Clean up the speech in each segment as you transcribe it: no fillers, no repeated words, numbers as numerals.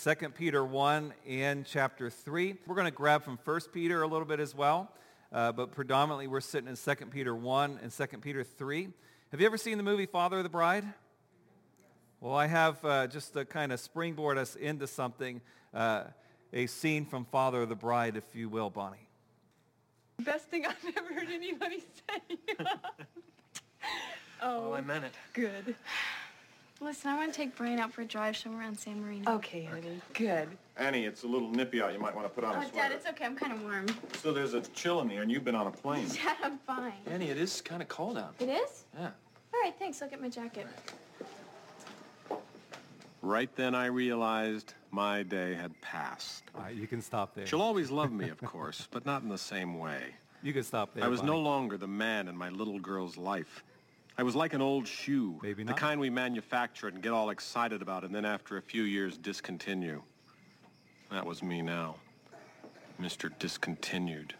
2 Peter 1 and chapter 3. We're going to grab from 1 Peter a little bit as well, but predominantly we're sitting in 2 Peter 1 and 2 Peter 3. Have you ever seen the movie Father of the Bride? Well, I have just to kind of springboard us into something, a scene from Father of the Bride, if you will, Bonnie. Best thing I've ever heard anybody say. Oh, I meant it. Good. Listen, I want to take Brian out for a drive somewhere around San Marino. Okay, honey. Good. Annie, it's a little nippy out. You might want to put on a sweater. Dad, it's okay. I'm kind of warm. So there's a chill in the air, and you've been on a plane. Dad, I'm fine. Annie, it is kind of cold out. It is? Yeah. All right, thanks. I'll get my jacket. Right then I realized my day had passed. All right, you can stop there. She'll always love me, of course, but not in the same way. You can stop there, I was Bonnie. no longer the man in my little girl's life. I was like an old shoe. Maybe the not. kind we manufacture and get all excited about and then after a few years discontinue. That was me now. Mr. Discontinued.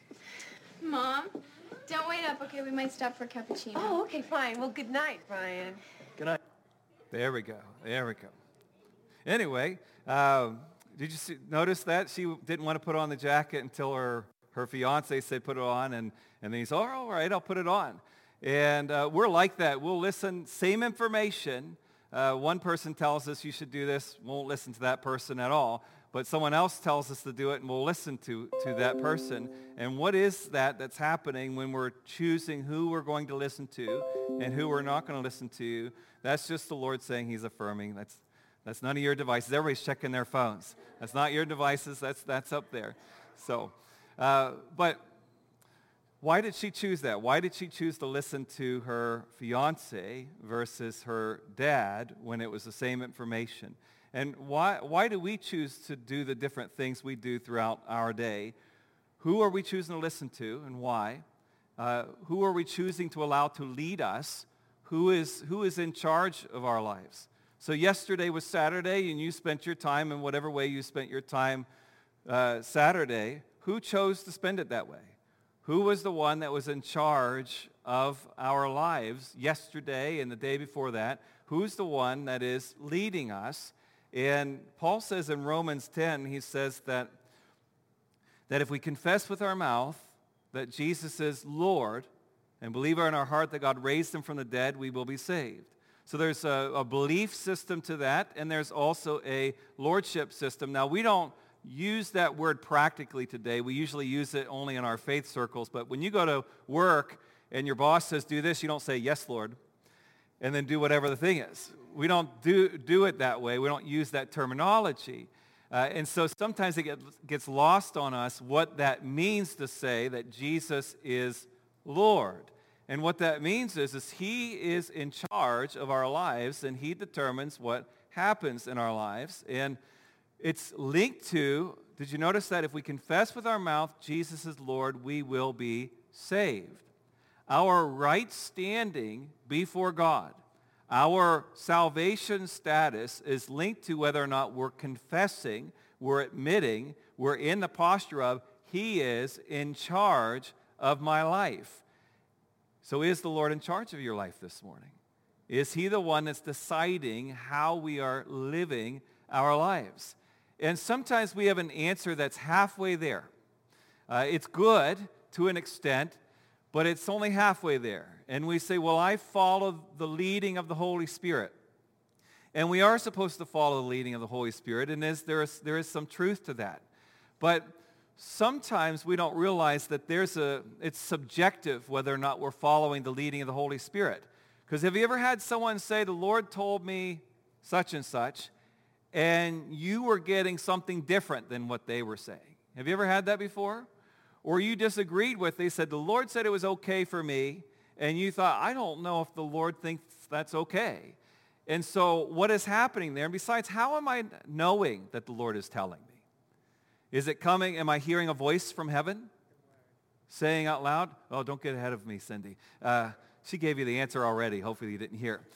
Mom, don't wait up, okay? We might stop for a cappuccino. Oh, okay, fine. Well, good night, Brian. Good night. There we go. There we go. Anyway, did you notice that? She didn't want to put on the jacket until her fiance said put it on, and then he said, oh, all right, I'll put it on. And we're like that. We'll listen, same information. One person tells us you should do this, won't listen to that person at all. But someone else tells us to do it, and we'll listen to that person. And what is that's happening when we're choosing who we're going to listen to and who we're not going to listen to? That's just the Lord saying he's affirming. That's none of your devices. Everybody's checking their phones. That's not your devices. That's up there. So, but why did she choose that? Why did she choose to listen to her fiance versus her dad when it was the same information? And why do we choose to do the different things we do throughout our day? Who are we choosing to listen to and why? Who are we choosing to allow to lead us? Who is in charge of our lives? So yesterday was Saturday, and you spent your time in whatever way you spent your time Saturday. Who chose to spend it that way? Who was the one that was in charge of our lives yesterday and the day before that? Who's the one that is leading us? And Paul says in Romans 10, he says that if we confess with our mouth that Jesus is Lord and believe in our heart that God raised him from the dead, we will be saved. So there's a belief system to that, and there's also a lordship system. Now, we don't use that word practically today. We usually use it only in our faith circles. But when you go to work and your boss says, do this, you don't say, yes, Lord, and then do whatever the thing is. We don't do it that way. We don't use that terminology. And so sometimes it gets lost on us what that means to say that Jesus is Lord. And what that means is he is in charge of our lives, and he determines what happens in our lives. And it's linked to, did you notice that if we confess with our mouth Jesus is Lord, we will be saved? Our right standing before God, our salvation status is linked to whether or not we're confessing, we're admitting, we're in the posture of he is in charge of my life. So is the Lord in charge of your life this morning? Is he the one that's deciding how we are living our lives? And sometimes we have an answer that's halfway there. It's good to an extent, but it's only halfway there. And we say, well, I follow the leading of the Holy Spirit. And we are supposed to follow the leading of the Holy Spirit, and there is some truth to that. But sometimes we don't realize that it's subjective whether or not we're following the leading of the Holy Spirit. Because have you ever had someone say, the Lord told me such and such, and you were getting something different than what they were saying? Have you ever had that before? Or you disagreed with, they said, the Lord said it was okay for me, and you thought, I don't know if the Lord thinks that's okay. And so what is happening there? And besides, how am I knowing that the Lord is telling me? Is it coming, am I hearing a voice from heaven saying out loud? Oh, don't get ahead of me, Cindy. She gave you the answer already. Hopefully you didn't hear.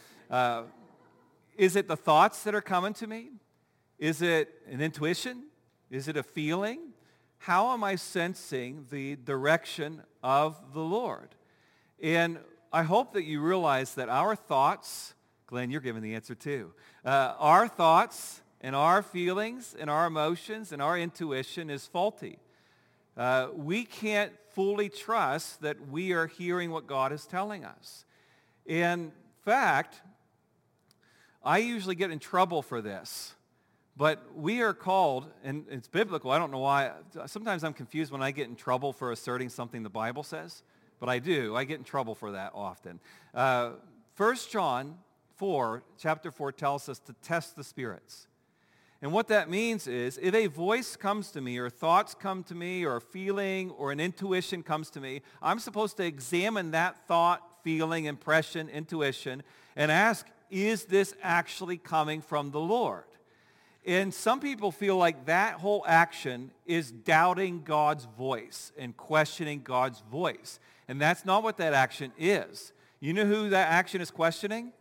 Is it the thoughts that are coming to me? Is it an intuition? Is it a feeling? How am I sensing the direction of the Lord? And I hope that you realize that our thoughts, Glenn, you're giving the answer too. Our thoughts and our feelings and our emotions and our intuition is faulty. We can't fully trust that we are hearing what God is telling us. In fact, I usually get in trouble for this, but we are called, and it's biblical, I don't know why, sometimes I'm confused when I get in trouble for asserting something the Bible says, but I do. I get in trouble for that often. 1 John 4, chapter 4 tells us to test the spirits. And what that means is, if a voice comes to me, or thoughts come to me, or a feeling, or an intuition comes to me, I'm supposed to examine that thought, feeling, impression, intuition, and ask, is this actually coming from the Lord? And some people feel like that whole action is doubting God's voice and questioning God's voice. And that's not what that action is. You know who that action is questioning?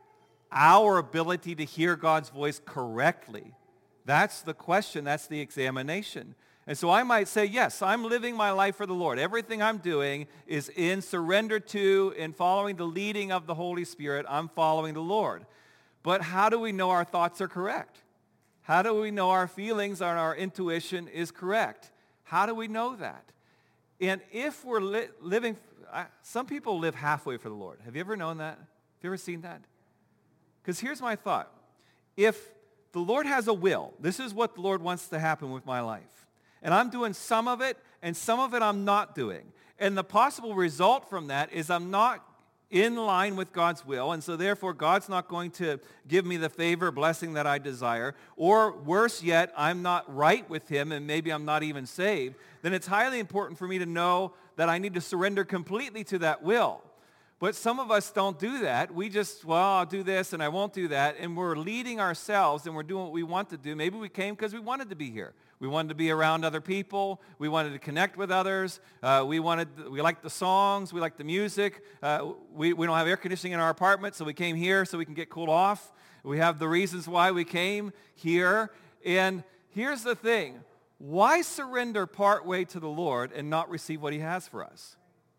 Our ability to hear God's voice correctly. That's the question. That's the examination. And so I might say, yes, I'm living my life for the Lord. Everything I'm doing is in surrender to and following the leading of the Holy Spirit. I'm following the Lord. But how do we know our thoughts are correct? How do we know our feelings and our intuition is correct? How do we know that? And if we're living, some people live halfway for the Lord. Have you ever known that? Have you ever seen that? Because here's my thought. If the Lord has a will, this is what the Lord wants to happen with my life. And I'm doing some of it, and some of it I'm not doing. And the possible result from that is I'm not in line with God's will, and so therefore God's not going to give me the favor, blessing that I desire. Or worse yet, I'm not right with him, and maybe I'm not even saved. Then it's highly important for me to know that I need to surrender completely to that will. But some of us don't do that. We just, well, I'll do this and I won't do that. And we're leading ourselves and we're doing what we want to do. Maybe we came because we wanted to be here. We wanted to be around other people. We wanted to connect with others. We liked the songs. We liked the music. We don't have air conditioning in our apartment, so we came here so we can get cooled off. We have the reasons why we came here. And here's the thing. Why surrender partway to the Lord and not receive what he has for us?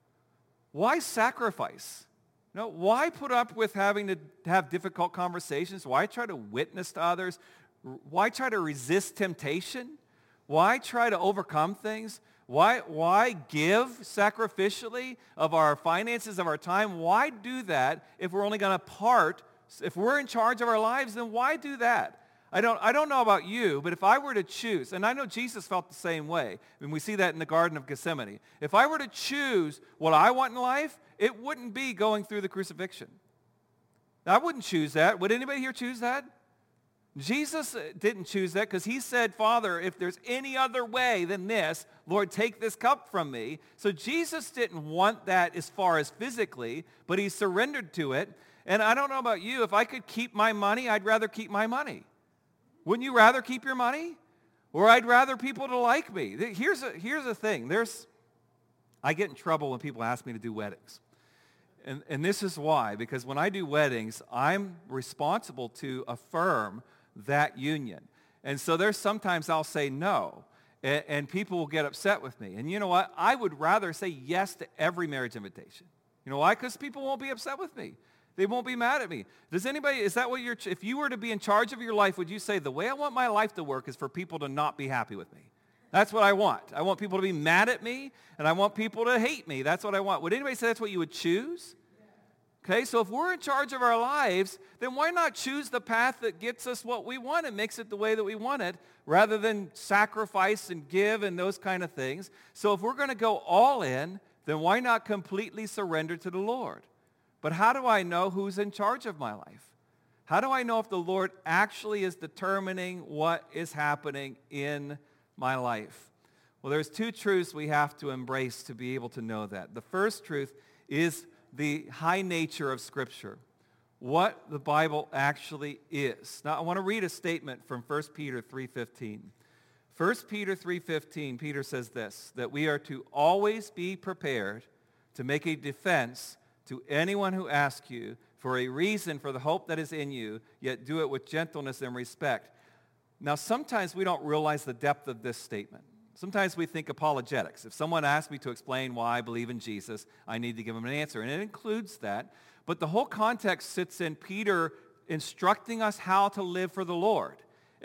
Why sacrifice? No, why put up with having to have difficult conversations? Why try to witness to others? Why try to resist temptation? Why try to overcome things? Why give sacrificially of our finances, of our time? Why do that if we're only going to if we're in charge of our lives, then why do that? I don't know about you, but if I were to choose, and I know Jesus felt the same way, and we see that in the Garden of Gethsemane. If I were to choose what I want in life, it wouldn't be going through the crucifixion. I wouldn't choose that. Would anybody here choose that? Jesus didn't choose that because he said, Father, if there's any other way than this, Lord, take this cup from me. So Jesus didn't want that as far as physically, but he surrendered to it. And I don't know about you, if I could keep my money, I'd rather keep my money. Wouldn't you rather keep your money? Or I'd rather people to like me. Here's a thing. I get in trouble when people ask me to do weddings. And this is why. Because when I do weddings, I'm responsible to affirm that union. And so there's sometimes I'll say no. And people will get upset with me. And you know what? I would rather say yes to every marriage invitation. You know why? Because people won't be upset with me. They won't be mad at me. Is that what if you were to be in charge of your life, would you say, the way I want my life to work is for people to not be happy with me? That's what I want. I want people to be mad at me, and I want people to hate me. That's what I want. Would anybody say that's what you would choose? Okay, so if we're in charge of our lives, then why not choose the path that gets us what we want and makes it the way that we want it, rather than sacrifice and give and those kind of things? So if we're going to go all in, then why not completely surrender to the Lord? But how do I know who's in charge of my life? How do I know if the Lord actually is determining what is happening in my life? Well, there's two truths we have to embrace to be able to know that. The first truth is the high nature of Scripture, what the Bible actually is. Now, I want to read a statement from 1 Peter 3:15. 1 Peter 3:15, Peter says this, that we are to always be prepared to make a defense to anyone who asks you for a reason for the hope that is in you, yet do it with gentleness and respect. Now, sometimes we don't realize the depth of this statement. Sometimes we think apologetics. If someone asks me to explain why I believe in Jesus, I need to give them an answer, and it includes that. But the whole context sits in Peter instructing us how to live for the Lord.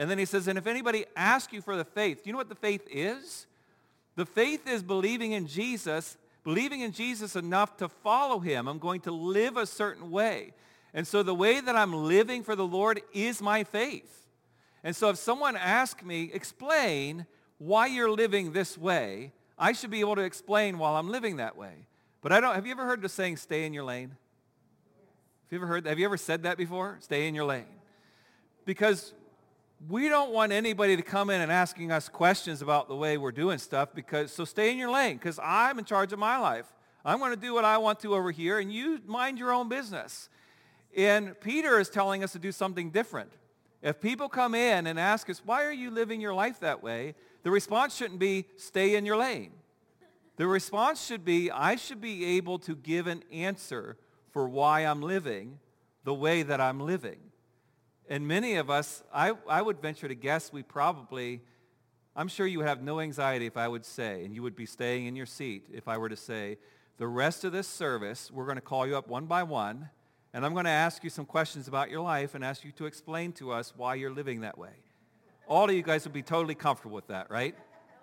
And then he says, and if anybody asks you for the faith, do you know what the faith is? The faith is believing in Jesus enough to follow him. I'm going to live a certain way. And so the way that I'm living for the Lord is my faith. And so if someone asks me, explain why you're living this way, I should be able to explain while I'm living that way. But have you ever heard the saying, stay in your lane? Have you ever said that before? Stay in your lane. Because we don't want anybody to come in and asking us questions about the way we're doing stuff, so stay in your lane, because I'm in charge of my life. I'm going to do what I want to over here, and you mind your own business. And Peter is telling us to do something different. If people come in and ask us, why are you living your life that way? The response shouldn't be, stay in your lane. The response should be, I should be able to give an answer for why I'm living the way that I'm living. And many of us, I would venture to guess I'm sure you would have no anxiety if I would say, and you would be staying in your seat if I were to say, the rest of this service, we're going to call you up one by one, and I'm going to ask you some questions about your life and ask you to explain to us why you're living that way. All of you guys would be totally comfortable with that, right?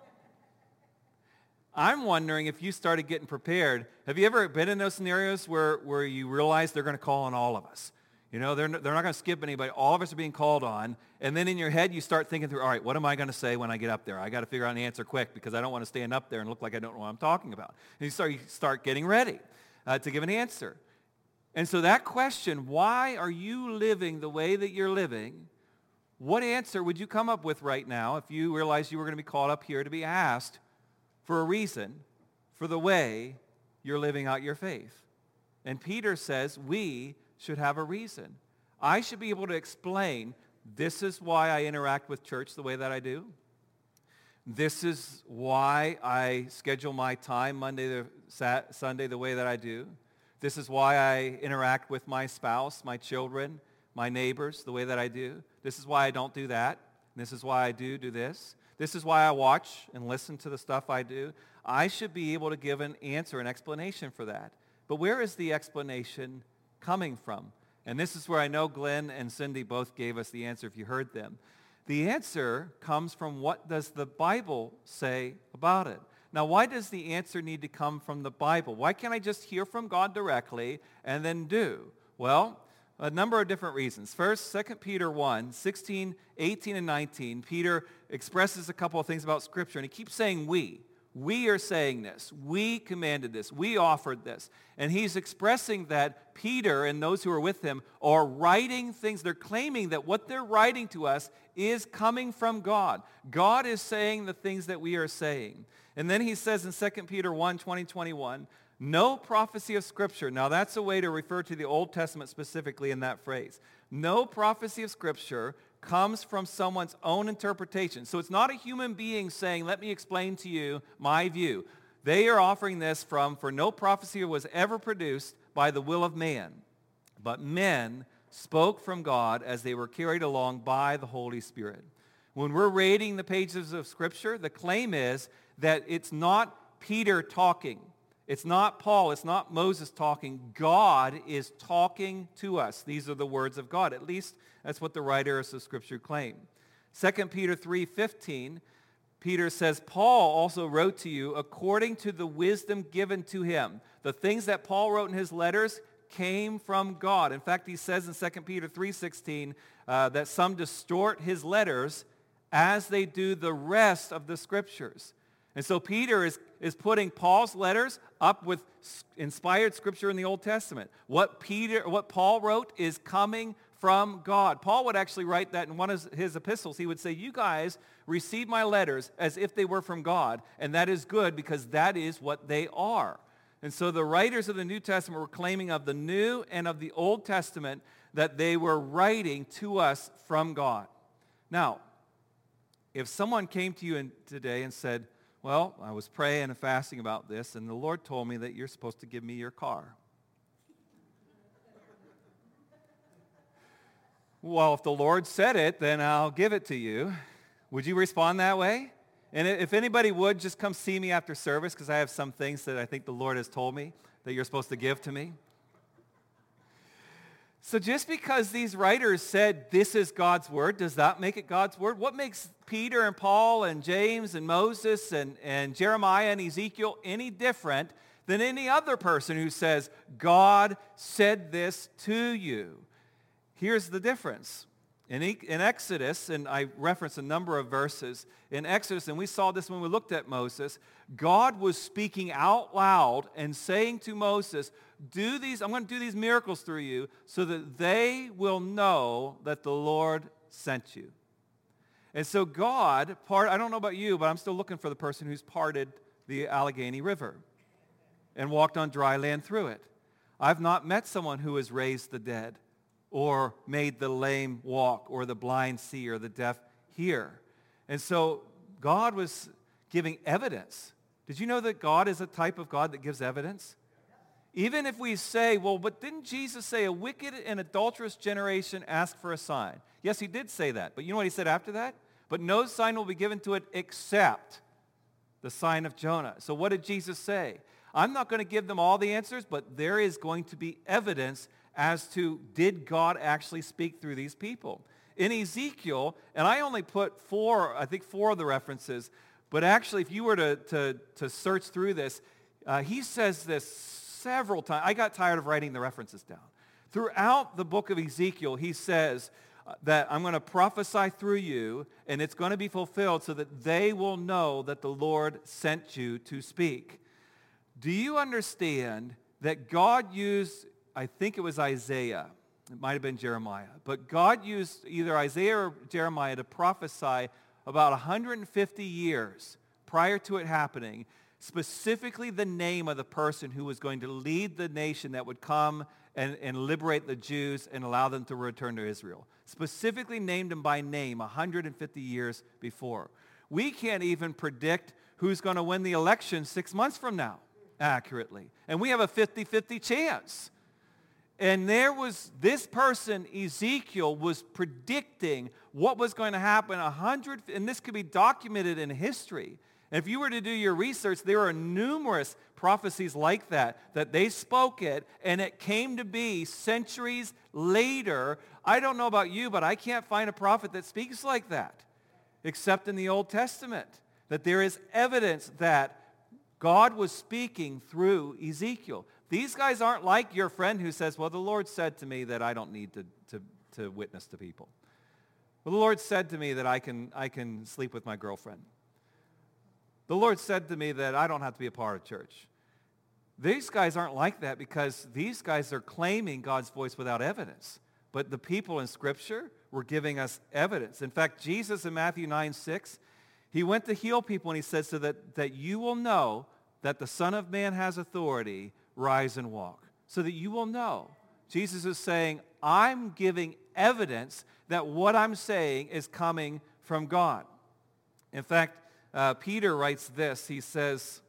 I'm wondering if you started getting prepared. Have you ever been in those scenarios where you realize they're going to call on all of us? You know, they're not going to skip anybody. All of us are being called on. And then in your head, you start thinking through, all right, what am I going to say when I get up there? I got to figure out an answer quick because I don't want to stand up there and look like I don't know what I'm talking about. And you start getting ready to give an answer. And so that question, why are you living the way that you're living? What answer would you come up with right now if you realized you were going to be called up here to be asked for a reason for the way you're living out your faith? And Peter says we should have a reason. I should be able to explain, this is why I interact with church the way that I do. This is why I schedule my time Monday to Sunday the way that I do. This is why I interact with my spouse, my children, my neighbors the way that I do. This is why I don't do that. This is why I do this. This is why I watch and listen to the stuff I do. I should be able to give an answer, an explanation for that. But where is the explanation coming from? And this is where I know Glenn and Cindy both gave us the answer if you heard them. The answer comes from what does the Bible say about it. Now, why does the answer need to come from the Bible? Why can't I just hear from God directly and then do? Well, a number of different reasons. First, 2 Peter 1, 16, 18, and 19, Peter expresses a couple of things about Scripture, and he keeps saying we. We are saying this. We commanded this. We offered this. And he's expressing that Peter and those who are with him are writing things. They're claiming that what they're writing to us is coming from God. God is saying the things that we are saying. And then he says in 2 Peter 1, 20, 21, no prophecy of Scripture. Now that's a way to refer to the Old Testament specifically in that phrase. No prophecy of Scripture comes from someone's own interpretation. So it's not a human being saying, let me explain to you my view. They are offering this for no prophecy was ever produced by the will of man, but men spoke from God as they were carried along by the Holy Spirit. When we're reading the pages of Scripture, the claim is that it's not Peter talking. It's not Paul. It's not Moses talking. God is talking to us. These are the words of God. At least that's what the writers of Scripture claim. 2 Peter 3:15, Peter says, Paul also wrote to you according to the wisdom given to him. The things that Paul wrote in his letters came from God. In fact, he says in 2 Peter 3:16 that some distort his letters as they do the rest of the Scriptures. And so Peter is putting Paul's letters up with inspired Scripture in the Old Testament. What Paul wrote is coming from God. Paul would actually write that in one of his epistles. He would say, you guys receive my letters as if they were from God, and that is good because that is what they are. And so the writers of the New Testament were claiming of the New and of the Old Testament that they were writing to us from God. Now, if someone came to you today and said, well, I was praying and fasting about this, and the Lord told me that you're supposed to give me your car. Well, if the Lord said it, then I'll give it to you. Would you respond that way? And if anybody would, just come see me after service because I have some things that I think the Lord has told me that you're supposed to give to me. So just because these writers said this is God's word, does that make it God's word? What makes Peter and Paul and James and Moses and Jeremiah and Ezekiel any different than any other person who says, God said this to you? Here's the difference. In Exodus, and I referenced a number of verses, in Exodus, and we saw this when we looked at Moses, God was speaking out loud and saying to Moses, I'm going to do these miracles through you so that they will know that the Lord sent you. And so God, I don't know about you, but I'm still looking for the person who's parted the Allegheny River and walked on dry land through it. I've not met someone who has raised the dead or made the lame walk or the blind see or the deaf hear. And so God was giving evidence. Did you know that God is a type of God that gives evidence? Even if we say, well, but didn't Jesus say a wicked and adulterous generation ask for a sign? Yes, he did say that. But you know what he said after that? But no sign will be given to it except the sign of Jonah. So what did Jesus say? I'm not going to give them all the answers, but there is going to be evidence as to, did God actually speak through these people? In Ezekiel, and I only put four of the references, but actually if you were to search through this, he says this several times. I got tired of writing the references down. Throughout the book of Ezekiel, he says that I'm going to prophesy through you, and it's going to be fulfilled so that they will know that the Lord sent you to speak. Do you understand that God used, I think it was Isaiah, it might have been Jeremiah, but God used either Isaiah or Jeremiah to prophesy about 150 years prior to it happening, specifically the name of the person who was going to lead the nation that would come and liberate the Jews and allow them to return to Israel. Specifically named him by name 150 years before. We can't even predict who's going to win the election 6 months from now accurately. And we have a 50-50 chance. And there was this person, Ezekiel, was predicting what was going to happen and this could be documented in history. And if you were to do your research, there are numerous prophecies like that they spoke it, and it came to be centuries later. I don't know about you, but I can't find a prophet that speaks like that, except in the Old Testament, that there is evidence that God was speaking through Ezekiel. These guys aren't like your friend who says, well, the Lord said to me that I don't need to witness to people. Well, the Lord said to me that I can sleep with my girlfriend. The Lord said to me that I don't have to be a part of church. These guys aren't like that because these guys are claiming God's voice without evidence. But the people in Scripture were giving us evidence. In fact, Jesus in Matthew 9:6, he went to heal people and he said, so that you will know that the Son of Man has authority, rise and walk. So that you will know. Jesus is saying, I'm giving evidence that what I'm saying is coming from God. In fact, Peter writes this. He says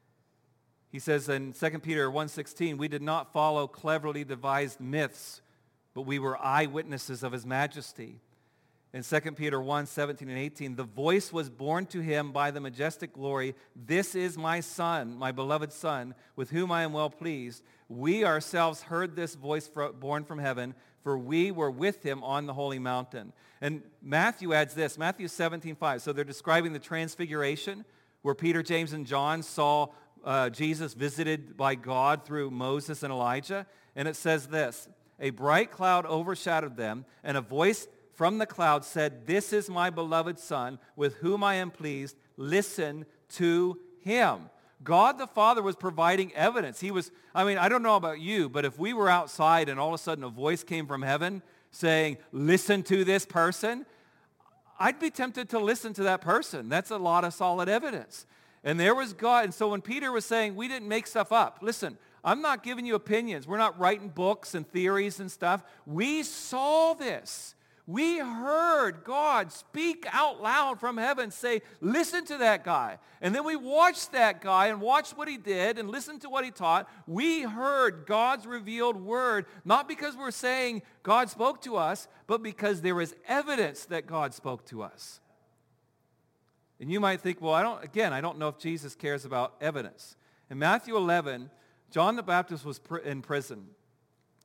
in 2 Peter 1:16, we did not follow cleverly devised myths, but we were eyewitnesses of his majesty. In 2 Peter 1:17 and 18, the voice was borne to him by the majestic glory. This is my Son, my beloved Son, with whom I am well pleased. We ourselves heard this voice born from heaven, for we were with him on the holy mountain. And Matthew adds this, Matthew 17:5. So they're describing the transfiguration where Peter, James, and John saw Jesus visited by God through Moses and Elijah. And it says this, a bright cloud overshadowed them, and a voice from the cloud said, this is my beloved Son, with whom I am pleased. Listen to him. God the Father was providing evidence. I don't know about you, but if we were outside and all of a sudden a voice came from heaven saying, listen to this person, I'd be tempted to listen to that person. That's a lot of solid evidence. And there was God. And so when Peter was saying, we didn't make stuff up, listen, I'm not giving you opinions. We're not writing books and theories and stuff. We saw this. We heard God speak out loud from heaven, say, listen to that guy. And then we watched that guy and watched what he did and listened to what he taught. We heard God's revealed word, not because we're saying God spoke to us, but because there is evidence that God spoke to us. And you might think, well, I don't know if Jesus cares about evidence. In Matthew 11, John the Baptist was in prison.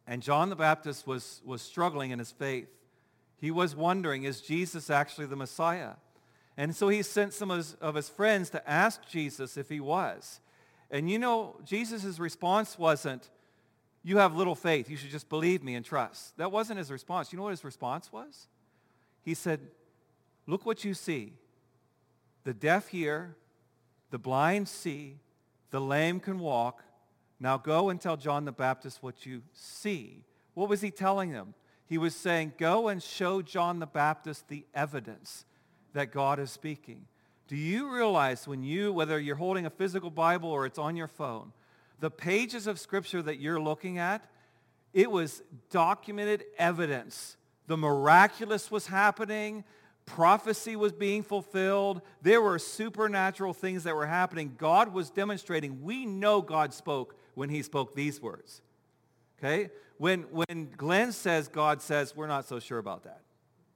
And John the Baptist was struggling in his faith. He was wondering, is Jesus actually the Messiah? And so he sent some of his friends to ask Jesus if he was. And you know, Jesus' response wasn't, you have little faith, you should just believe me and trust. That wasn't his response. You know what his response was? He said, look what you see. The deaf hear, the blind see, the lame can walk. Now go and tell John the Baptist what you see. What was he telling them? He was saying, go and show John the Baptist the evidence that God is speaking. Do you realize whether you're holding a physical Bible or it's on your phone, the pages of Scripture that you're looking at, it was documented evidence. The miraculous was happening. Prophecy was being fulfilled. There were supernatural things that were happening. God was demonstrating. We know God spoke when he spoke these words. Okay? When Glenn says God says, we're not so sure about that.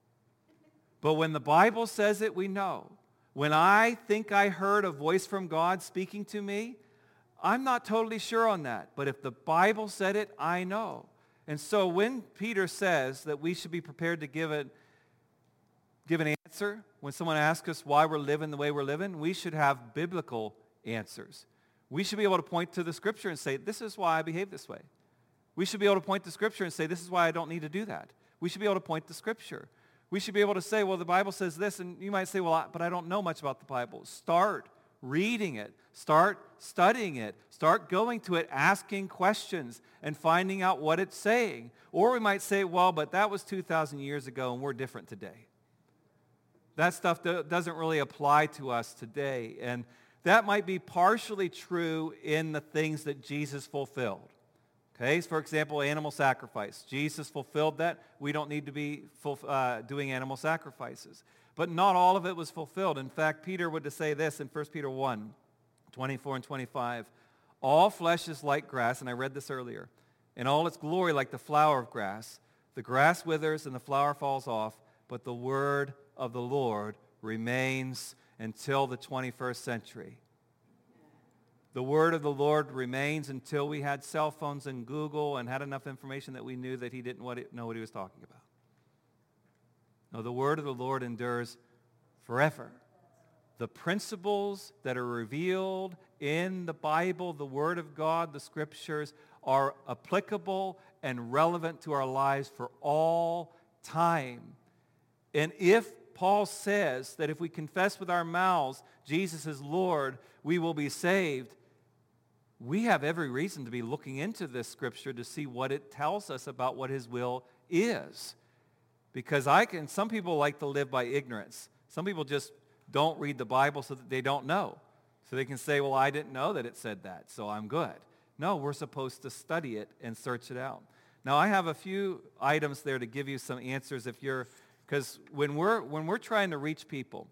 But when the Bible says it, we know. When I think I heard a voice from God speaking to me, I'm not totally sure on that. But if the Bible said it, I know. And so when Peter says that we should be prepared to give an answer, when someone asks us why we're living the way we're living, we should have biblical answers. We should be able to point to the Scripture and say, this is why I behave this way. We should be able to point to Scripture and say, this is why I don't need to do that. We should be able to point to Scripture. We should be able to say, well, the Bible says this, and you might say, well, but I don't know much about the Bible. Start reading it. Start studying it. Start going to it, asking questions, and finding out what it's saying. Or we might say, well, but that was 2,000 years ago, and we're different today. That stuff doesn't really apply to us today. And that might be partially true in the things that Jesus fulfilled. Okay, so for example, animal sacrifice. Jesus fulfilled that. We don't need to be doing animal sacrifices. But not all of it was fulfilled. In fact, Peter would say this in 1 Peter 1, 24 and 25. All flesh is like grass, and I read this earlier, and all its glory like the flower of grass. The grass withers and the flower falls off, but the word of the Lord remains until the 21st century. The word of the Lord remains until we had cell phones and Google and had enough information that we knew that he didn't know what he was talking about. No, the word of the Lord endures forever. The principles that are revealed in the Bible, the Word of God, the Scriptures, are applicable and relevant to our lives for all time. And if Paul says that if we confess with our mouths Jesus is Lord, we will be saved, we have every reason to be looking into this Scripture to see what it tells us about what his will is. Because some people like to live by ignorance. Some people just don't read the Bible so that they don't know. So they can say, well, I didn't know that it said that, so I'm good. No, we're supposed to study it and search it out. Now, I have a few items there to give you some answers because when we're trying to reach people,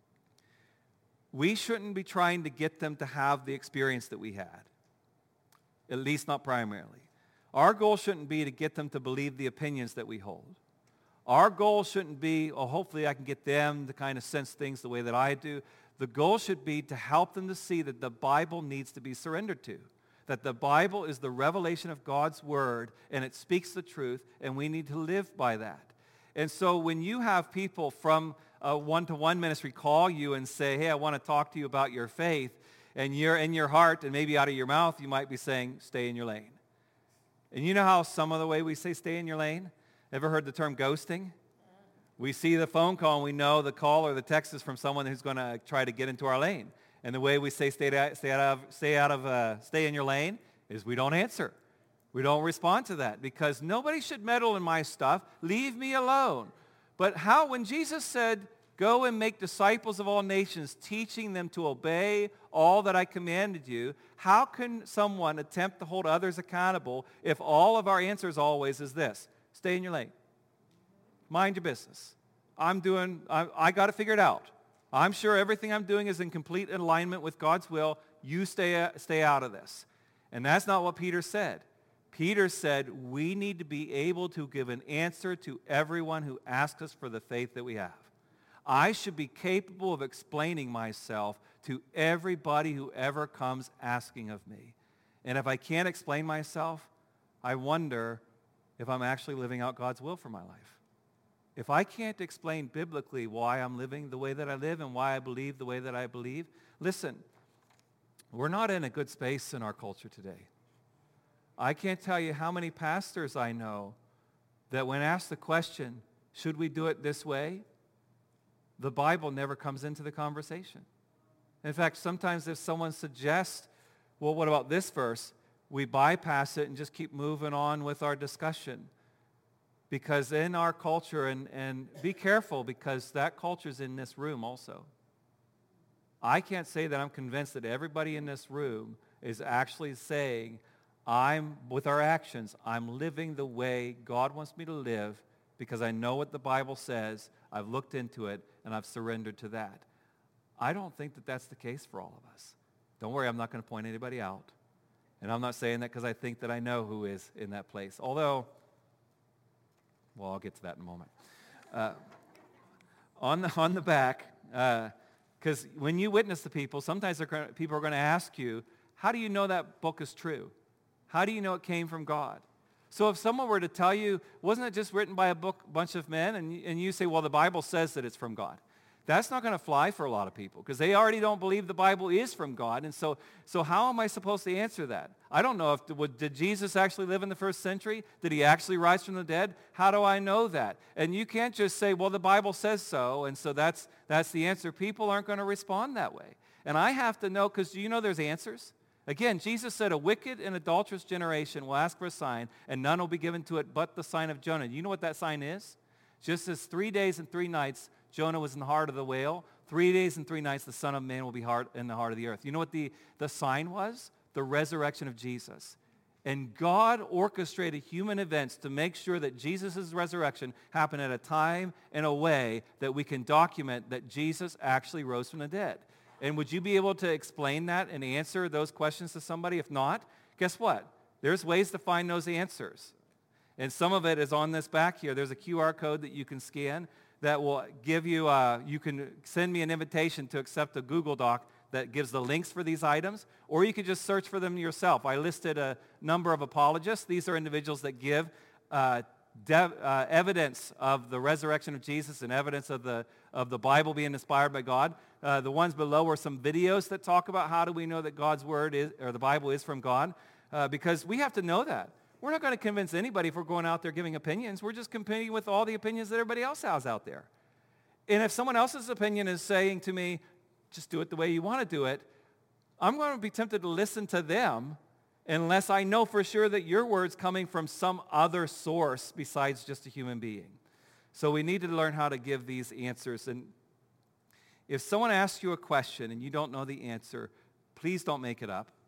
we shouldn't be trying to get them to have the experience that we had. At least not primarily. Our goal shouldn't be to get them to believe the opinions that we hold. Our goal shouldn't be, oh, hopefully I can get them to kind of sense things the way that I do. The goal should be to help them to see that the Bible needs to be surrendered to. That the Bible is the revelation of God's Word, and it speaks the truth, and we need to live by that. And so when you have people from a one-to-one ministry call you and say, hey, I want to talk to you about your faith, and you're in your heart and maybe out of your mouth, you might be saying, stay in your lane. And you know how some of the way we say stay in your lane? Ever heard the term ghosting? We see the phone call and we know the call or the text is from someone who's going to try to get into our lane. And the way we say stay in your lane is we don't answer. We don't respond to that because nobody should meddle in my stuff. Leave me alone. But when Jesus said, go and make disciples of all nations, teaching them to obey all that I commanded you, how can someone attempt to hold others accountable if all of our answers always is this? Stay in your lane. Mind your business. I got it figured out. I'm sure everything I'm doing is in complete alignment with God's will. You stay out of this. And that's not what Peter said. Peter said we need to be able to give an answer to everyone who asks us for the faith that we have. I should be capable of explaining myself to everybody who ever comes asking of me. And if I can't explain myself, I wonder if I'm actually living out God's will for my life. If I can't explain biblically why I'm living the way that I live and why I believe the way that I believe, listen, we're not in a good space in our culture today. I can't tell you how many pastors I know that when asked the question, should we do it this way, the Bible never comes into the conversation. In fact, sometimes if someone suggests, well, what about this verse? We bypass it and just keep moving on with our discussion. Because in our culture, and be careful because that culture's in this room also. I can't say that I'm convinced that everybody in this room is actually saying, with our actions, I'm living the way God wants me to live because I know what the Bible says, I've looked into it, and I've surrendered to that. I don't think that that's the case for all of us. Don't worry, I'm not going to point anybody out. And I'm not saying that because I think that I know who is in that place. Although, well, I'll get to that in a moment. On the back, because when you witness to people, sometimes people are going to ask you, how do you know that book is true? How do you know it came from God? So if someone were to tell you, wasn't it just written by a bunch of men? And you say, well, the Bible says that it's from God. That's not going to fly for a lot of people because they already don't believe the Bible is from God. And so how am I supposed to answer that? I don't know did Jesus actually live in the first century? Did he actually rise from the dead? How do I know that? And you can't just say, well, the Bible says so, and so that's the answer. People aren't going to respond that way. And I have to know, because do you know there's answers? Again, Jesus said, a wicked and adulterous generation will ask for a sign, and none will be given to it but the sign of Jonah. You know what that sign is? Just as 3 days and 3 nights Jonah was in the heart of the whale, 3 days and 3 nights the Son of Man will be in the heart of the earth. You know what the sign was? The resurrection of Jesus. And God orchestrated human events to make sure that Jesus' resurrection happened at a time and a way that we can document that Jesus actually rose from the dead. And would you be able to explain that and answer those questions to somebody? If not, guess what? There's ways to find those answers. And some of it is on this back here. There's a QR code that you can scan that will give you, you can send me an invitation to accept a Google Doc that gives the links for these items, or you could just search for them yourself. I listed a number of apologists. These are individuals that give evidence of the resurrection of Jesus and evidence of the Bible being inspired by God. The ones below are some videos that talk about how do we know that God's Word is, or the Bible is from God, because we have to know that. We're not going to convince anybody if we're going out there giving opinions. We're just competing with all the opinions that everybody else has out there. And if someone else's opinion is saying to me, just do it the way you want to do it, I'm going to be tempted to listen to them unless I know for sure that your word's coming from some other source besides just a human being. So we need to learn how to give these answers. And if someone asks you a question and you don't know the answer, please don't make it up.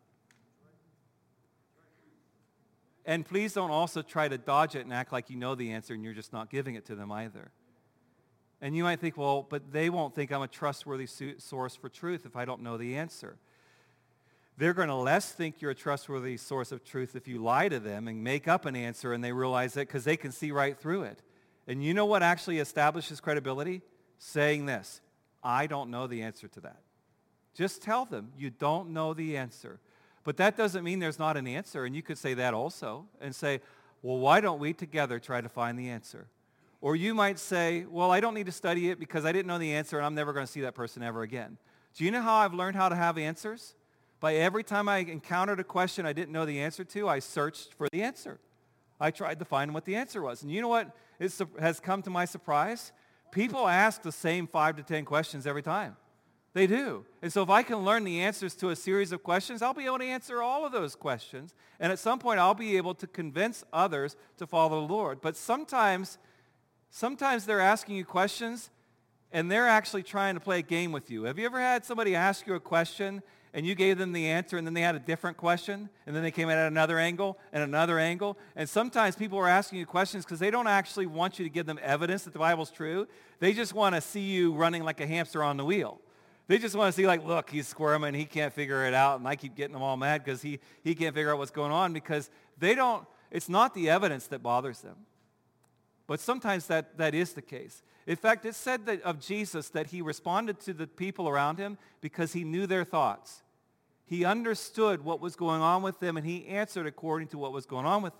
And please don't also try to dodge it and act like you know the answer and you're just not giving it to them either. And you might think, well, but they won't think I'm a trustworthy source for truth if I don't know the answer. They're going to less think you're a trustworthy source of truth if you lie to them and make up an answer and they realize it because they can see right through it. And you know what actually establishes credibility? Saying this, I don't know the answer to that. Just tell them you don't know the answer. But that doesn't mean there's not an answer. And you could say that also and say, well, why don't we together try to find the answer? Or you might say, well, I don't need to study it because I didn't know the answer and I'm never going to see that person ever again. Do you know how I've learned how to have answers? By every time I encountered a question I didn't know the answer to, I searched for the answer. I tried to find what the answer was. And you know what has come to my surprise? People ask the same 5 to 10 questions every time. They do. And so if I can learn the answers to a series of questions, I'll be able to answer all of those questions. And at some point, I'll be able to convince others to follow the Lord. But sometimes they're asking you questions, and they're actually trying to play a game with you. Have you ever had somebody ask you a question, and you gave them the answer, and then they had a different question, and then they came at another angle, and another angle? And sometimes people are asking you questions because they don't actually want you to give them evidence that the Bible's true. They just want to see you running like a hamster on the wheel. They just want to see, like, look, he's squirming, he can't figure it out, and I keep getting them all mad because he can't figure out what's going on because it's not the evidence that bothers them. But sometimes that is the case. In fact, it said that of Jesus that he responded to the people around him because he knew their thoughts. He understood what was going on with them, and he answered according to what was going on with them.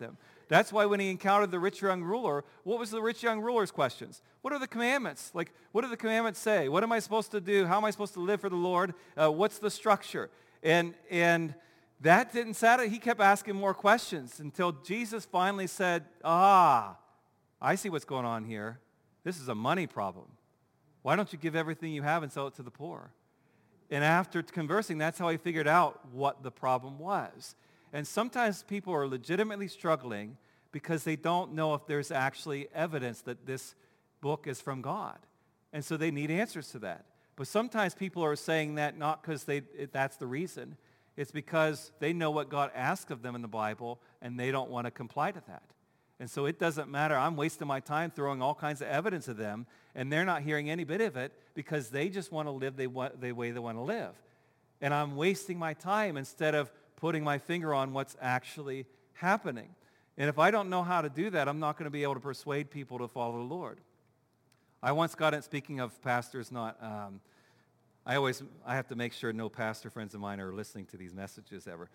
That's why when he encountered the rich young ruler, what was the rich young ruler's questions? What are the commandments? Like, what do the commandments say? What am I supposed to do? How am I supposed to live for the Lord? What's the structure? And that didn't satisfy. He kept asking more questions until Jesus finally said, I see what's going on here. This is a money problem. Why don't you give everything you have and sell it to the poor? And after conversing, that's how he figured out what the problem was. And sometimes people are legitimately struggling because they don't know if there's actually evidence that this book is from God. And so they need answers to that. But sometimes people are saying that not because that's the reason. It's because they know what God asks of them in the Bible, and they don't want to comply to that. And so it doesn't matter. I'm wasting my time throwing all kinds of evidence at them, and they're not hearing any bit of it because they just want to live the way they want to live. And I'm wasting my time instead of putting my finger on what's actually happening. And if I don't know how to do that, I'm not going to be able to persuade people to follow the Lord. I once got it, speaking of pastors, I have to make sure no pastor friends of mine are listening to these messages ever.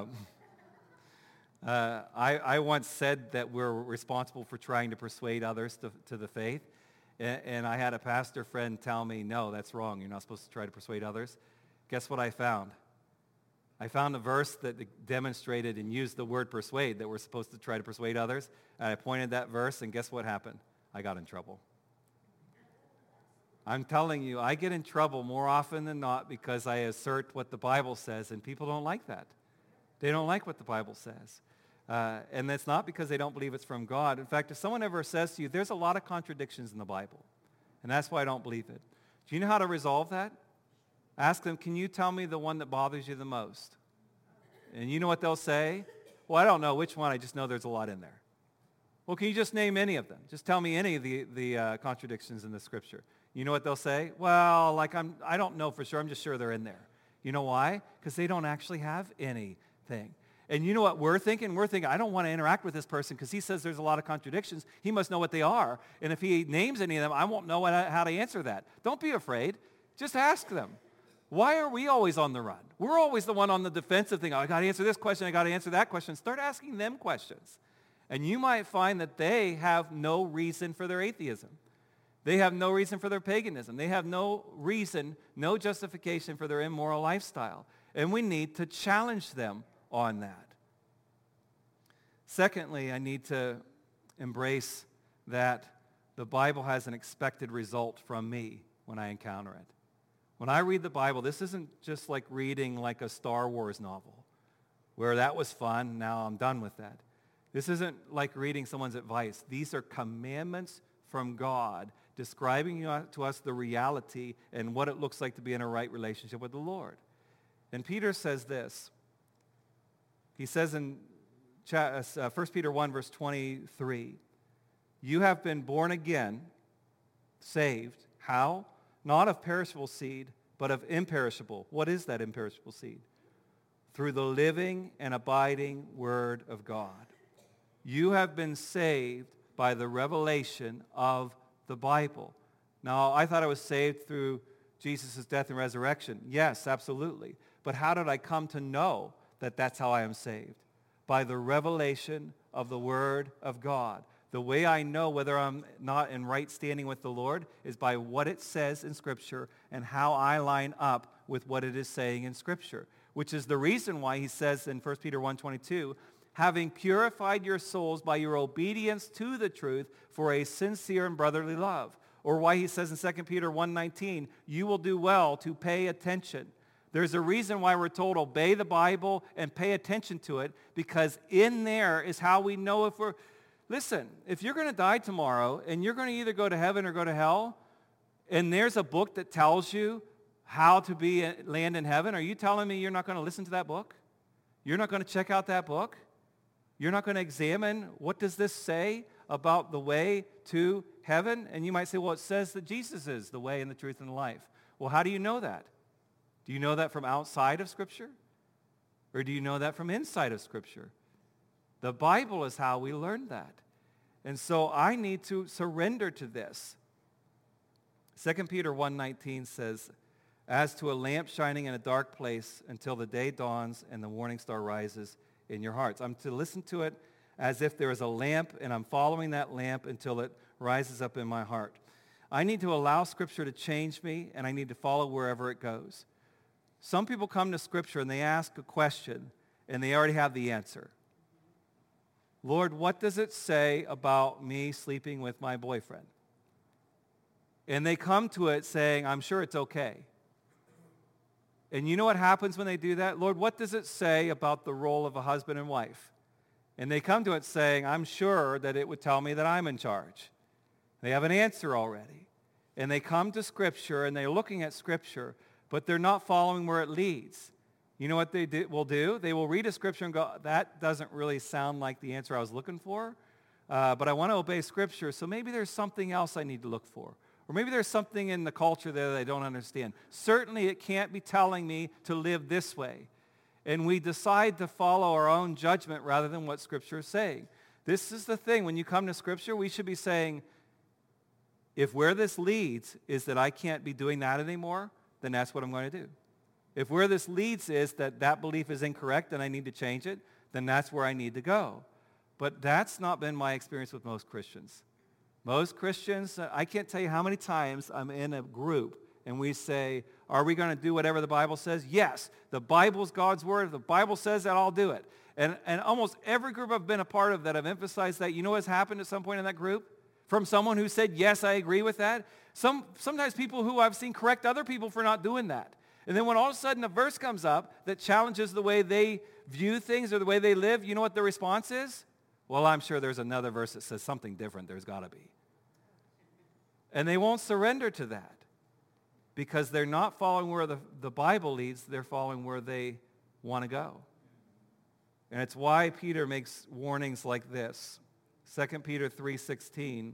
I once said that we're responsible for trying to persuade others to the faith. And I had a pastor friend tell me, no, that's wrong. You're not supposed to try to persuade others. Guess what I found? I found a verse that demonstrated and used the word persuade, that we're supposed to try to persuade others. And I pointed that verse, and guess what happened? I got in trouble. I'm telling you, I get in trouble more often than not because I assert what the Bible says, and people don't like that. They don't like what the Bible says. And that's not because they don't believe it's from God. In fact, if someone ever says to you, there's a lot of contradictions in the Bible, and that's why I don't believe it. Do you know how to resolve that? Ask them, can you tell me the one that bothers you the most? And you know what they'll say? Well, I don't know which one. I just know there's a lot in there. Well, can you just name any of them? Just tell me any of the contradictions in the Scripture. You know what they'll say? Well, I don't know for sure. I'm just sure they're in there. You know why? Because they don't actually have anything. And you know what we're thinking? We're thinking, I don't want to interact with this person because he says there's a lot of contradictions. He must know what they are. And if he names any of them, I won't know how to answer that. Don't be afraid. Just ask them. Why are we always on the run? We're always the one on the defensive thing. Oh, I got to answer this question. I got to answer that question. Start asking them questions. And you might find that they have no reason for their atheism. They have no reason for their paganism. They have no reason, no justification for their immoral lifestyle. And we need to challenge them on that. Secondly, I need to embrace that the Bible has an expected result from me when I encounter it. When I read the Bible, this isn't just like reading like a Star Wars novel where that was fun, now I'm done with that. This isn't like reading someone's advice. These are commandments from God describing to us the reality and what it looks like to be in a right relationship with the Lord. And Peter says this. He says in 1 Peter 1, verse 23, you have been born again, saved. How? Not of perishable seed, but of imperishable. What is that imperishable seed? Through the living and abiding Word of God. You have been saved by the revelation of the Bible. Now, I thought I was saved through Jesus' death and resurrection. Yes, absolutely. But how did I come to know that that's how I am saved? By the revelation of the Word of God. The way I know whether I'm not in right standing with the Lord is by what it says in Scripture and how I line up with what it is saying in Scripture, which is the reason why he says in 1 Peter 1:22, having purified your souls by your obedience to the truth for a sincere and brotherly love. Or why he says in 2 Peter 1:19, you will do well to pay attention. There's a reason why we're told obey the Bible and pay attention to it, because in there is how we know if we're... Listen, if you're going to die tomorrow and you're going to either go to heaven or go to hell, and there's a book that tells you how to land in heaven, are you telling me you're not going to listen to that book? You're not going to check out that book? You're not going to examine what does this say about the way to heaven? And you might say, well, it says that Jesus is the way and the truth and the life. Well, how do you know that? Do you know that from outside of Scripture? Or do you know that from inside of Scripture? The Bible is how we learn that. And so I need to surrender to this. 2 Peter 1:19 says, as to a lamp shining in a dark place until the day dawns and the morning star rises in your hearts. I'm to listen to it as if there is a lamp, and I'm following that lamp until it rises up in my heart. I need to allow Scripture to change me, and I need to follow wherever it goes. Some people come to Scripture and they ask a question, and they already have the answer. Lord, what does it say about me sleeping with my boyfriend? And they come to it saying, I'm sure it's okay. And you know what happens when they do that? Lord, what does it say about the role of a husband and wife? And they come to it saying, I'm sure that it would tell me that I'm in charge. They have an answer already. And they come to Scripture and they're looking at Scripture, but they're not following where it leads. You know what they will do? They will read a Scripture and go, that doesn't really sound like the answer I was looking for, but I want to obey Scripture, so maybe there's something else I need to look for. Or maybe there's something in the culture there that I don't understand. Certainly it can't be telling me to live this way. And we decide to follow our own judgment rather than what Scripture is saying. This is the thing. When you come to Scripture, we should be saying, if where this leads is that I can't be doing that anymore, then that's what I'm going to do. If where this leads is that that belief is incorrect and I need to change it, then that's where I need to go. But that's not been my experience with most Christians. Most Christians, I can't tell you how many times I'm in a group and we say, are we going to do whatever the Bible says? Yes, the Bible's God's word. If the Bible says that, I'll do it. And almost every group I've been a part of that I've emphasized that, you know what's happened at some point in that group? From someone who said, yes, I agree with that. Sometimes people who I've seen correct other people for not doing that. And then when all of a sudden a verse comes up that challenges the way they view things or the way they live, you know what the response is? Well, I'm sure there's another verse that says something different. There's got to be. And they won't surrender to that because they're not following where the Bible leads. They're following where they want to go. And it's why Peter makes warnings like this. 2 Peter 3:16.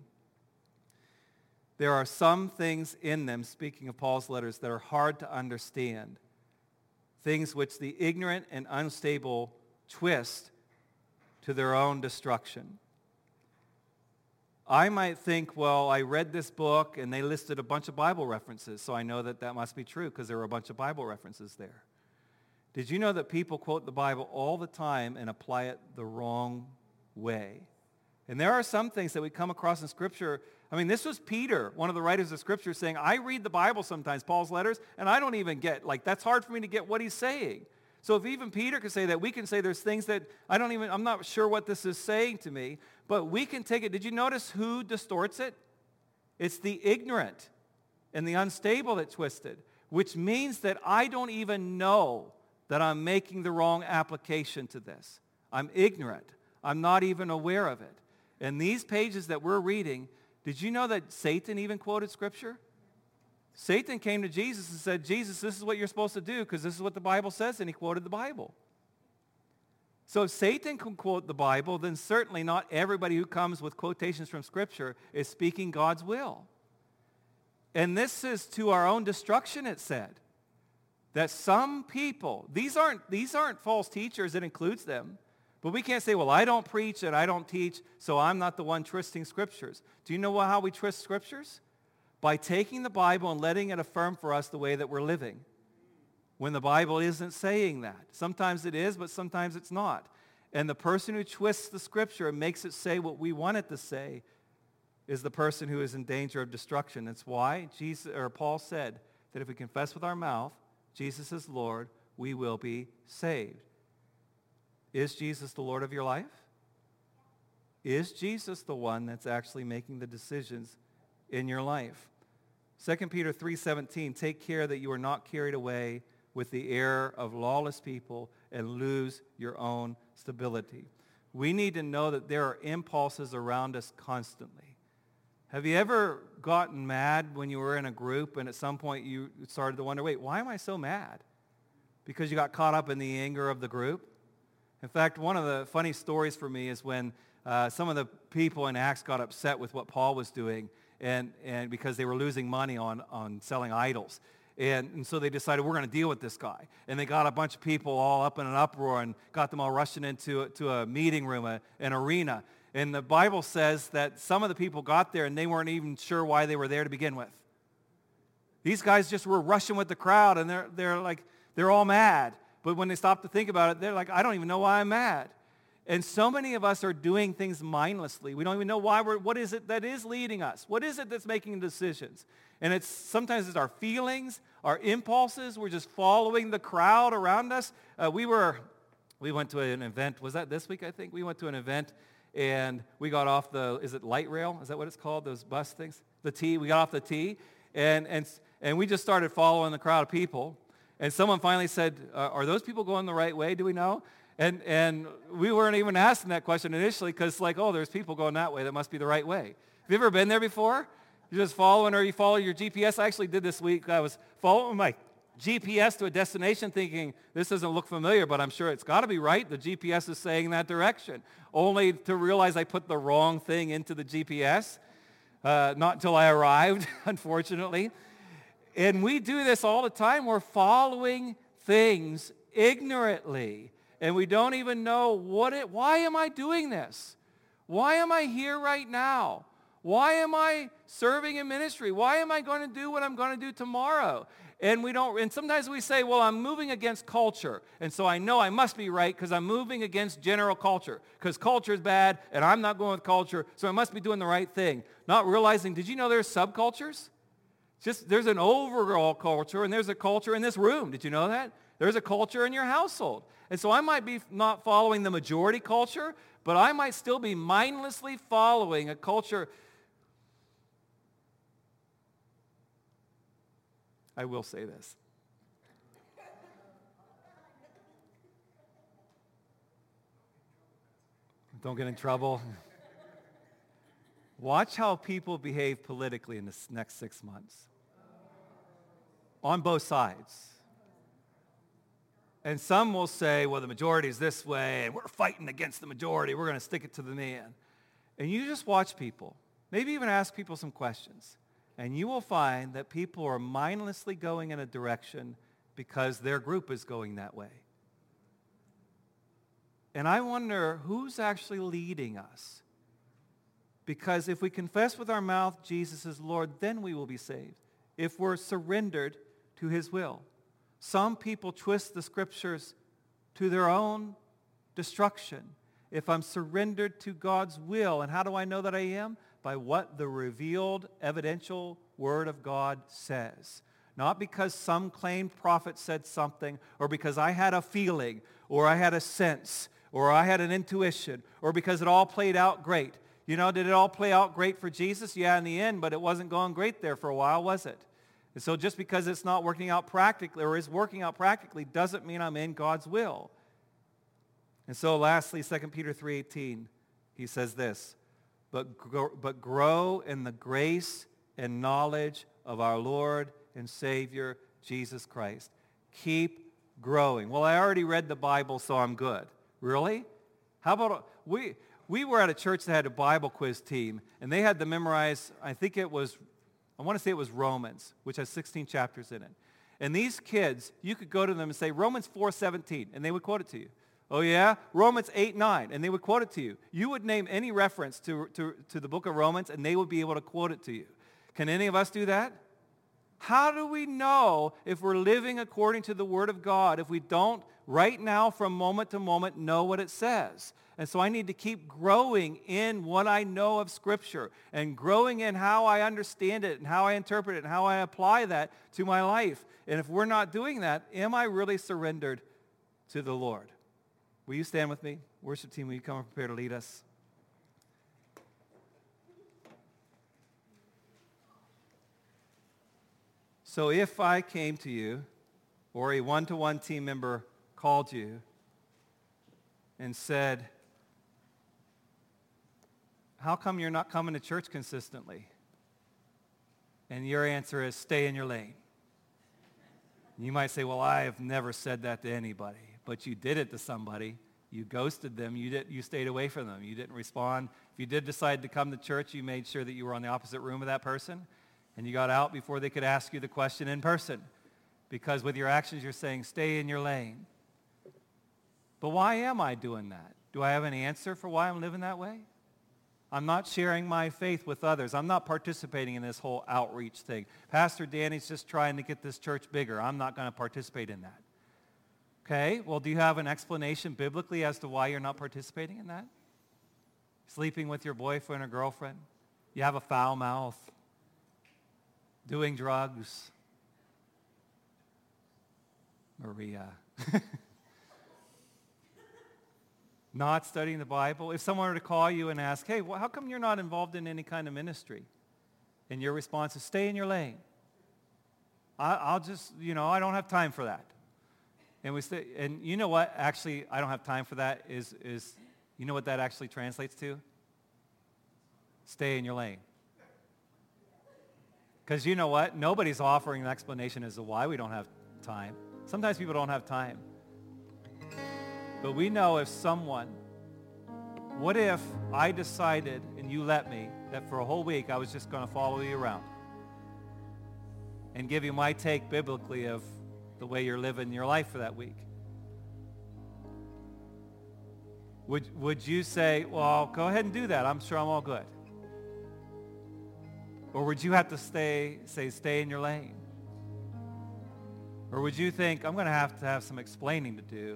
There are some things in them, speaking of Paul's letters, that are hard to understand. Things which the ignorant and unstable twist to their own destruction. I might think, well, I read this book and they listed a bunch of Bible references, so I know that that must be true because there were a bunch of Bible references there. Did you know that people quote the Bible all the time and apply it the wrong way? And there are some things that we come across in Scripture. I mean, this was Peter, one of the writers of Scripture, saying, I read the Bible sometimes, Paul's letters, and I don't even get, that's hard for me to get what he's saying. So if even Peter can say that, we can say there's things that I'm not sure what this is saying to me, but we can take it. Did you notice who distorts it? It's the ignorant and the unstable that twist it, which means that I don't even know that I'm making the wrong application to this. I'm ignorant. I'm not even aware of it. And these pages that we're reading, did you know that Satan even quoted Scripture? Satan came to Jesus and said, Jesus, this is what you're supposed to do because this is what the Bible says, and he quoted the Bible. So if Satan can quote the Bible, then certainly not everybody who comes with quotations from Scripture is speaking God's will. And this is to our own destruction, it said. That some people, these aren't false teachers, it includes them. But we can't say, well, I don't preach and I don't teach, so I'm not the one twisting Scriptures. Do you know how we twist Scriptures? By taking the Bible and letting it affirm for us the way that we're living. When the Bible isn't saying that. Sometimes it is, but sometimes it's not. And the person who twists the Scripture and makes it say what we want it to say is the person who is in danger of destruction. That's why Paul said that if we confess with our mouth Jesus is Lord, we will be saved. Is Jesus the Lord of your life? Is Jesus the one that's actually making the decisions in your life? 2 Peter 3:17, take care that you are not carried away with the error of lawless people and lose your own stability. We need to know that there are impulses around us constantly. Have you ever gotten mad when you were in a group and at some point you started to wonder, wait, why am I so mad? Because you got caught up in the anger of the group? In fact, one of the funny stories for me is when some of the people in Acts got upset with what Paul was doing and because they were losing money on selling idols. And so they decided, we're going to deal with this guy. And they got a bunch of people all up in an uproar and got them all rushing into a meeting room, an arena. And the Bible says that some of the people got there and they weren't even sure why they were there to begin with. These guys just were rushing with the crowd and they're all mad. But when they stop to think about it, they're like, I don't even know why I'm mad. And so many of us are doing things mindlessly. We don't even know why what is it that is leading us? What is it that's making decisions? And sometimes it's our feelings, our impulses. We're just following the crowd around us. We went to an event. Was that this week, I think? We went to an event, and we got off is it light rail? Is that what it's called, those bus things? The T. We got off the T, and we just started following the crowd of people. And someone finally said, are those people going the right way? Do we know? And we weren't even asking that question initially because there's people going that way. That must be the right way. Have you ever been there before? You're just following, or you follow your GPS. I actually did this week. I was following my GPS to a destination thinking, this doesn't look familiar, but I'm sure it's got to be right. The GPS is saying that direction. Only to realize I put the wrong thing into the GPS. Not until I arrived, unfortunately. And we do this all the time. We're following things ignorantly. And we don't even know why am I doing this? Why am I here right now? Why am I serving in ministry? Why am I going to do what I'm going to do tomorrow? And sometimes we say, well, I'm moving against culture. And so I know I must be right because I'm moving against general culture. Because culture is bad and I'm not going with culture, so I must be doing the right thing. Not realizing, did you know there's subcultures? There's an overall culture and there's a culture in this room. Did you know that? There's a culture in your household. And so I might be not following the majority culture, but I might still be mindlessly following a culture. I will say this. Don't get in trouble. Watch how people behave politically in the next 6 months. On both sides. And some will say, well, the majority is this way, and we're fighting against the majority. We're going to stick it to the man. And you just watch people. Maybe even ask people some questions. And you will find that people are mindlessly going in a direction because their group is going that way. And I wonder who's actually leading us. Because if we confess with our mouth Jesus is Lord, then we will be saved. If we're surrendered to his will. Some people twist the scriptures to their own destruction. If I'm surrendered to God's will, and how do I know that I am? By what the revealed, evidential Word of God says. Not because some claimed prophet said something, or because I had a feeling, or I had a sense, or I had an intuition, or because it all played out great. Did it all play out great for Jesus? Yeah, in the end, but it wasn't going great there for a while, was it? And so just because it's not working out practically, or is working out practically, doesn't mean I'm in God's will. And so lastly, 2 Peter 3:18, he says this, but grow in the grace and knowledge of our Lord and Savior, Jesus Christ. Keep growing. Well, I already read the Bible, so I'm good. Really? How about, we were at a church that had a Bible quiz team, and they had to memorize, I want to say it was Romans, which has 16 chapters in it. And these kids, you could go to them and say, Romans 4:17, and they would quote it to you. Oh yeah? Romans 8:9, and they would quote it to you. You would name any reference to the book of Romans, and they would be able to quote it to you. Can any of us do that? How do we know if we're living according to the Word of God if we don't right now from moment to moment know what it says? And so I need to keep growing in what I know of Scripture and growing in how I understand it and how I interpret it and how I apply that to my life. And if we're not doing that, am I really surrendered to the Lord? Will you stand with me? Worship team, will you come and prepare to lead us? So if I came to you, or a one-to-one team member called you and said, how come you're not coming to church consistently? And your answer is, stay in your lane. You might say, well, I have never said that to anybody. But you did it to somebody. You ghosted them. You stayed away from them. You didn't respond. If you did decide to come to church, you made sure that you were on the opposite room of that person. And you got out before they could ask you the question in person. Because with your actions, you're saying, stay in your lane. But why am I doing that? Do I have an answer for why I'm living that way? I'm not sharing my faith with others. I'm not participating in this whole outreach thing. Pastor Danny's just trying to get this church bigger. I'm not going to participate in that. Okay, well, do you have an explanation biblically as to why you're not participating in that? Sleeping with your boyfriend or girlfriend? You have a foul mouth? Doing drugs? Maria. Not studying the Bible? If someone were to call you and ask, hey, how come you're not involved in any kind of ministry? And your response is, stay in your lane. I'll just, I don't have time for that. And we say, and you know what? Actually, I don't have time for that is you know what that actually translates to? Stay in your lane. Because you know what? Nobody's offering an explanation as to why we don't have time. Sometimes people don't have time. But we know if someone, what if I decided, and you let me, that for a whole week I was just going to follow you around and give you my take biblically of the way you're living your life for that week? Would you say, well, go ahead and do that. I'm sure I'm all good. Or would you have to stay in your lane? Or would you think, I'm going to have some explaining to do?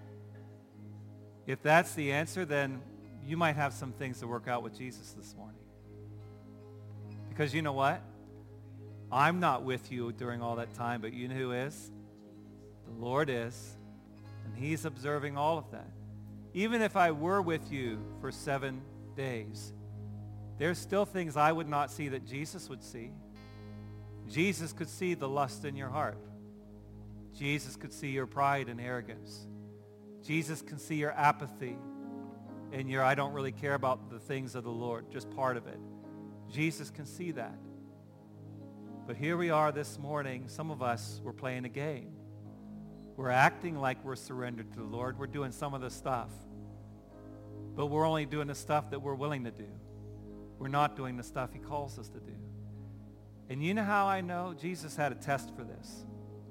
If that's the answer, then you might have some things to work out with Jesus this morning. Because you know what? I'm not with you during all that time, but you know who is? The Lord is. And he's observing all of that. Even if I were with you for 7 days, there's still things I would not see that Jesus would see. Jesus could see the lust in your heart. Jesus could see your pride and arrogance. Jesus can see your apathy and your I don't really care about the things of the Lord, just part of it. Jesus can see that. But here we are this morning, some of us, we're playing a game. We're acting like we're surrendered to the Lord. We're doing some of the stuff. But we're only doing the stuff that we're willing to do. We're not doing the stuff he calls us to do. And you know how I know? Jesus had a test for this.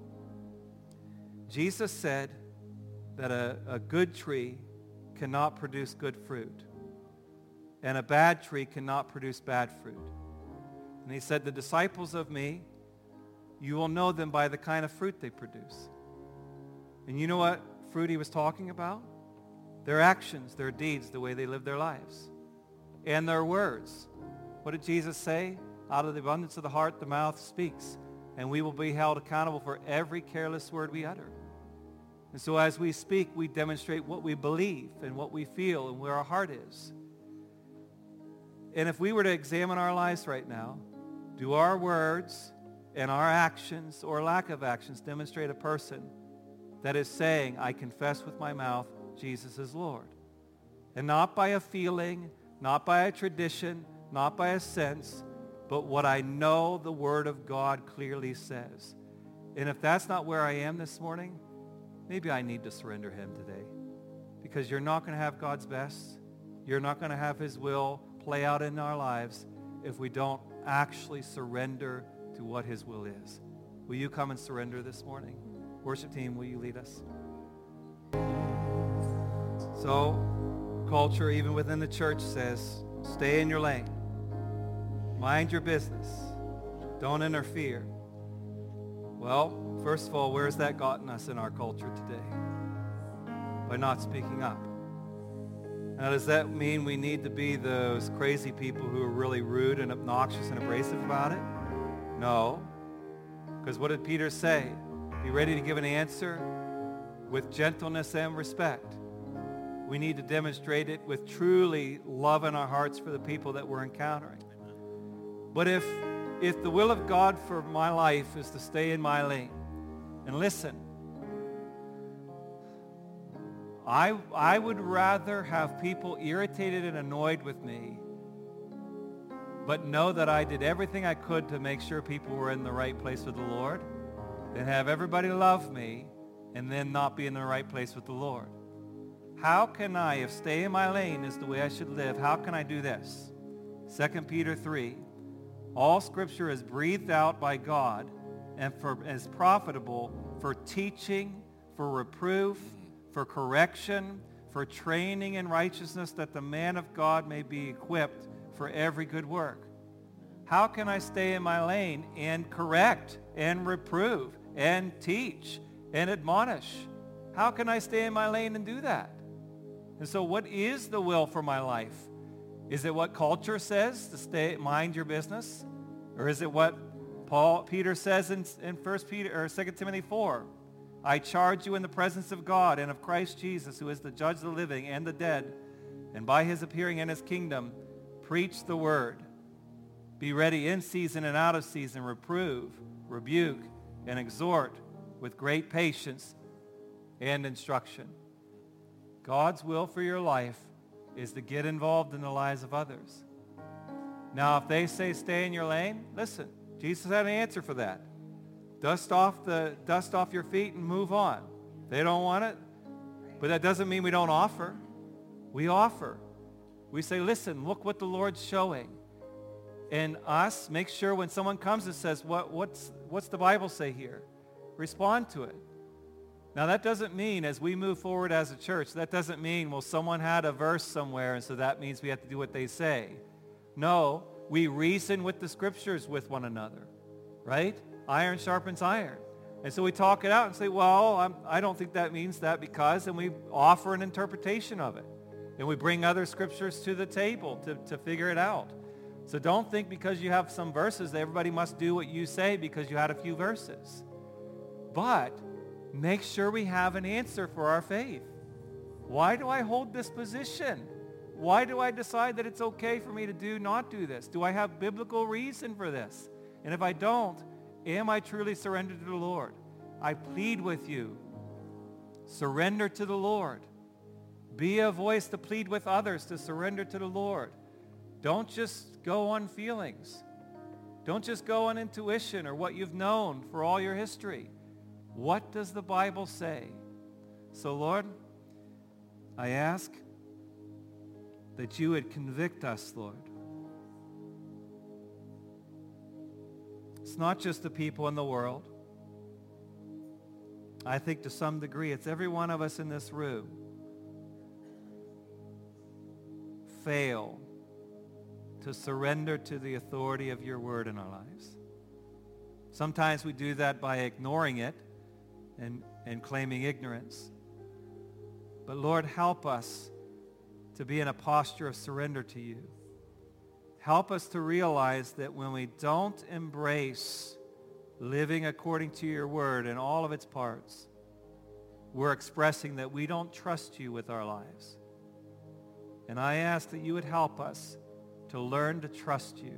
Jesus said that a good tree cannot produce good fruit, and a bad tree cannot produce bad fruit. And he said, the disciples of me, you will know them by the kind of fruit they produce. And you know what fruit he was talking about? Their actions, their deeds, the way they live their lives. And their words. What did Jesus say? Out of the abundance of the heart, the mouth speaks. And we will be held accountable for every careless word we utter. And so as we speak, we demonstrate what we believe and what we feel and where our heart is. And if we were to examine our lives right now, do our words and our actions or lack of actions demonstrate a person that is saying, I confess with my mouth, Jesus is Lord? And not by a feeling, not by a tradition, not by a sense, but what I know the Word of God clearly says. And if that's not where I am this morning, maybe I need to surrender him today. Because you're not going to have God's best. You're not going to have his will play out in our lives if we don't actually surrender to what his will is. Will you come and surrender this morning? Worship team, will you lead us? So, culture, even within the church, says, stay in your lane. Mind your business. Don't interfere. Well, first of all, where's that gotten us in our culture today? By not speaking up. Now, does that mean we need to be those crazy people who are really rude and obnoxious and abrasive about it? No. Because what did Peter say? Be ready to give an answer with gentleness and respect. We need to demonstrate it with truly love in our hearts for the people that we're encountering. But if the will of God for my life is to stay in my lane, and listen, I would rather have people irritated and annoyed with me, but know that I did everything I could to make sure people were in the right place with the Lord, than have everybody love me and then not be in the right place with the Lord. How can I, if stay in my lane is the way I should live, how can I do this? 2 Peter 3, all Scripture is breathed out by God and is profitable for teaching, for reproof, for correction, for training in righteousness, that the man of God may be equipped for every good work. How can I stay in my lane and correct and reprove and teach and admonish? How can I stay in my lane and do that? And so what is the will for my life? Is it what culture says to mind your business? Or is it what Peter says in 1 Peter or 2 Timothy 4? I charge you in the presence of God and of Christ Jesus, who is the judge of the living and the dead, and by his appearing in his kingdom, preach the word. Be ready in season and out of season, reprove, rebuke, and exhort with great patience and instruction. God's will for your life is to get involved in the lives of others. Now, if they say stay in your lane, listen, Jesus had an answer for that. Dust off your feet and move on. They don't want it, but that doesn't mean we don't offer. We offer. We say, listen, look what the Lord's showing. And us, make sure when someone comes and says, what's the Bible say here? Respond to it. Now that doesn't mean as we move forward as a church, that doesn't mean, well, someone had a verse somewhere and so that means we have to do what they say. No, we reason with the scriptures with one another, right? Iron sharpens iron. And so we talk it out and say, well, I don't think that means that because, and we offer an interpretation of it. And we bring other scriptures to the table to figure it out. So don't think because you have some verses that everybody must do what you say because you had a few verses. But make sure we have an answer for our faith. Why do I hold this position? Why do I decide that it's okay for me to not do this? Do I have biblical reason for this? And if I don't, am I truly surrendered to the Lord? I plead with you. Surrender to the Lord. Be a voice to plead with others to surrender to the Lord. Don't just go on feelings. Don't just go on intuition or what you've known for all your history. What does the Bible say? So Lord, I ask that you would convict us, Lord. It's not just the people in the world. I think to some degree it's every one of us in this room fail to surrender to the authority of your word in our lives. Sometimes we do that by ignoring it and claiming ignorance. But Lord, help us to be in a posture of surrender to you. Help us to realize that when we don't embrace living according to your word in all of its parts, we're expressing that we don't trust you with our lives. And I ask that you would help us to learn to trust you,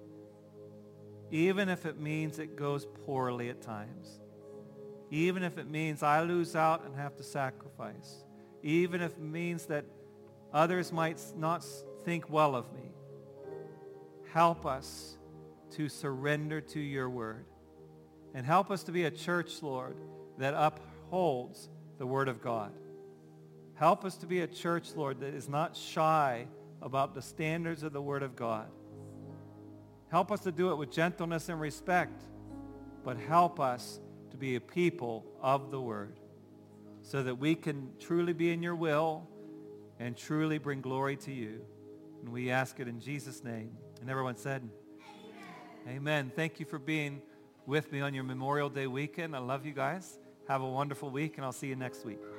even if it means it goes poorly at times, even if it means I lose out and have to sacrifice, even if it means that others might not think well of me. Help us to surrender to your word. And help us to be a church, Lord, that upholds the word of God. Help us to be a church, Lord, that is not shy about the standards of the word of God. Help us to do it with gentleness and respect, but help us to be a people of the word so that we can truly be in your will and truly bring glory to you. And we ask it in Jesus' name. And everyone said, Amen. Thank you for being with me on your Memorial Day weekend. I love you guys. Have a wonderful week, and I'll see you next week.